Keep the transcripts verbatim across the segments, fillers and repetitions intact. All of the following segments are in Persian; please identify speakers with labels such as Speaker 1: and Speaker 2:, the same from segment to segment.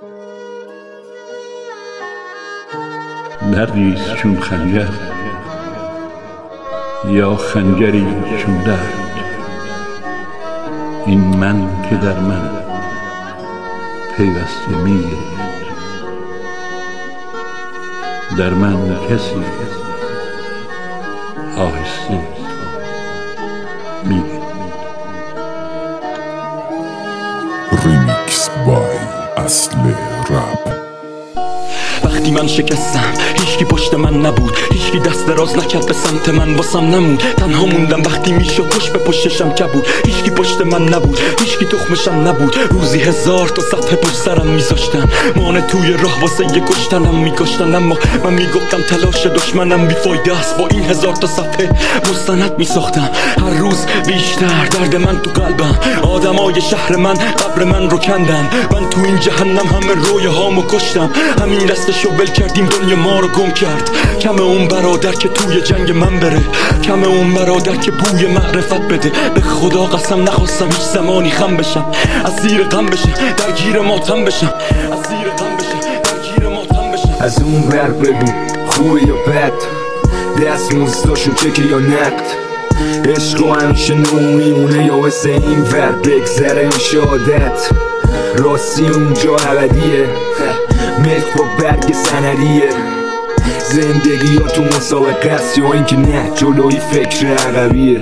Speaker 1: دردیست چون خنجر یا خنجری چون درد، این من که در من پیوسته میگرید. در من کسی آهسته میگرید.
Speaker 2: ریمیکس بای اصل رپ.
Speaker 3: وقتی من شکستم هیچکی پشت من نبود، هیچکی دست دراز نکرد به سمت من، واسم نمود. تنها موندم وقتی میشه کش به پشتشم کبود، هیچکی پشت من نبود، هیچکی تخمشم نبود. روزی هزار تا سطح پشت سرم میذاشتن، مانه توی راه واسه یه کشتنم میکشتن. اما من میگفتم تلاش دشمنم بیفایده است، با این هزار تا صفحه مستند میساختم. هر روز بیشتر درد من تو قلبم، آدمای شهر من قبر من رو کندن. من تو این جهنم همه رویه هامو کشتم، همین دستشو ول کردیم دنیا ما رو گم کرد. کم اون برادر که توی جنگ من بره، کم اون برادر که بوی معرفت بده. به خدا قسم نخواستم هیچ زمانی خم بشم، اسیر غم بشم، درگیر ماتم بشم، اسیر غم بشم، درگیر ماتم بشم.
Speaker 4: از اون ور بگو خوبه یا بد، دست مزداشون چکه یا نقد. عشق و همیشه نمیمونه یا واسه این ور بگذره این شهادت. راستی اونجا ابدیه، ملک با برگ سندیه. زندگی ها تو مسابقه است یا اینکه نه جلوی فکر عقبیه.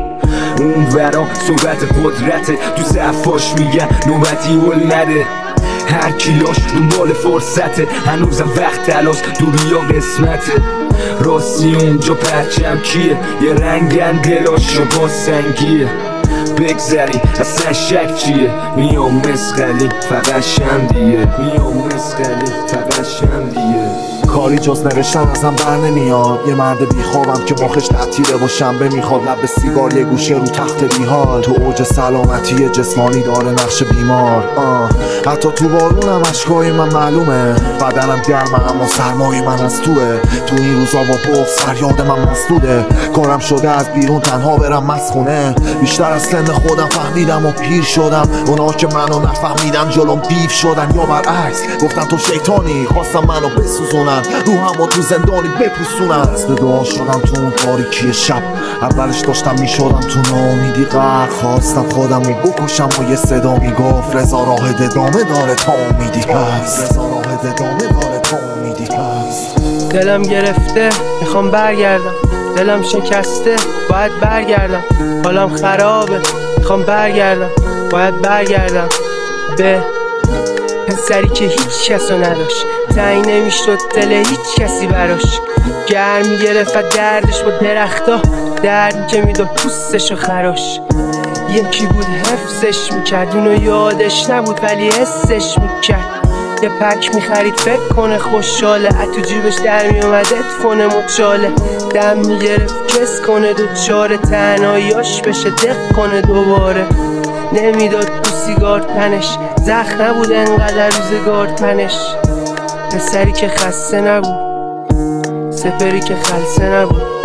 Speaker 4: اون ورا صحبت قدرته، تو صفاش میگن نوبتی هل نده. هر کیلاش دنبال فرصته، هنوزم وقت تلاس دوریا قسمته. راستی اونجا پرچم کیه، یه رنگن دلاشو با سنگیه. بگذری اصلا شک چیه، میام مسخلی فقط شمدیه، میام مسخلی فقط شمدیه.
Speaker 5: کاری جز نوشتن ازم بر نمیاد، یه مرد بیخوابم که مخش تعطیله و شنبه میخواد. لب سیگار یه گوشه رو تخت بیحال، تو اوج سلامتی جسمانی داره نقش بیمار. آه. حتی تو بارونم اشکای من معلومه، بدنم گرمه اما سرمای من از توه. تو این روزا با بغض فریاد من مسدوده، کارم شده از بیرون تنها برم مسخونه. بیشتر از سن خودم فهمیدم و پیر شدم، اونا که منو نفهمیدن جلوم دیو شدن. یا برعکس گفتن تو شیطانی، خواستم منو بسوزونن، روحمو تو زندانی بپوسونن. دست به دعا شدم تو اون تاریکی شب، اولش داشتم میشدم تو ناامیدی غرق. خواستم خودمو بکشم و یه صدا میگفت رضا راه ادامه داره تا امیدی هست، رضا راه ادامه داره تا امیدی هست.
Speaker 6: دلم گرفته میخوام برگردم، دلم شکسته باید برگردم. حالم خرابه میخوام برگردم، باید برگردم به پسری که هیچ کسو نداشت، تعیین نمیشد دل هیچ کسی براش. گرم میگرفت دردش با درختا، دردی که میداد پوستش و خراش. یکی بود حفظش میکرد، اونو یادش نبود ولی حسش میکرد. یه پک میخرید فکر کنه خوشحاله، اتو جیبش در میومد ادفونه مچاله. دم میگرفت کس کنه دو چاره، تنهاییاش بشه دق کنه دوباره. نمیداد تو سیگار تنش، زخم نبود انقدر روزگار تنش. پسری که خسته نبود، سپری که خلصه نبود.